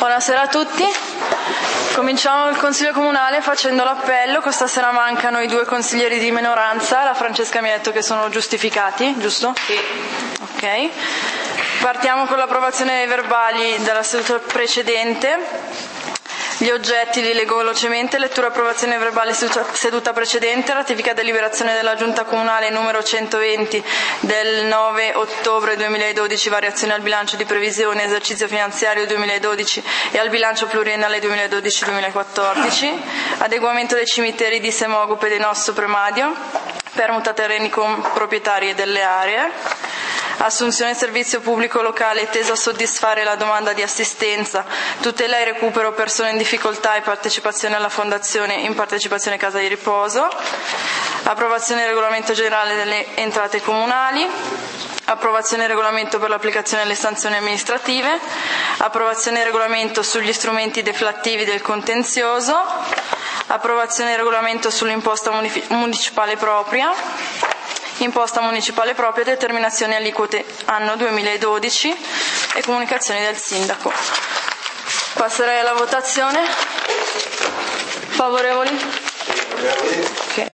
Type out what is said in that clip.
Buonasera a tutti. Cominciamo il Consiglio Comunale facendo l'appello. Questa sera mancano i due consiglieri di minoranza. La Francesca mi ha detto che sono giustificati, giusto? Sì. Ok. Partiamo con l'approvazione dei verbali della seduta precedente. Gli oggetti li leggo velocemente: lettura e approvazione verbale seduta precedente, ratifica e deliberazione della Giunta Comunale numero 120 del 9 ottobre 2012, variazione al bilancio di previsione esercizio finanziario 2012 e al bilancio pluriennale 2012-2014, adeguamento dei cimiteri di Semogupe e di Nosso Premadio, permuta terreni con proprietari delle aree. Assunzione servizio pubblico locale teso a soddisfare la domanda di assistenza, tutela e recupero persone in difficoltà e partecipazione alla fondazione in partecipazione casa di riposo. Approvazione del regolamento generale delle entrate comunali. Approvazione del regolamento per l'applicazione delle sanzioni amministrative. Approvazione del regolamento sugli strumenti deflattivi del contenzioso. Approvazione del regolamento sull'imposta municipale propria. Imposta municipale propria, determinazioni aliquote anno 2012 e comunicazioni del sindaco. Passerei alla votazione. Favorevoli? Okay.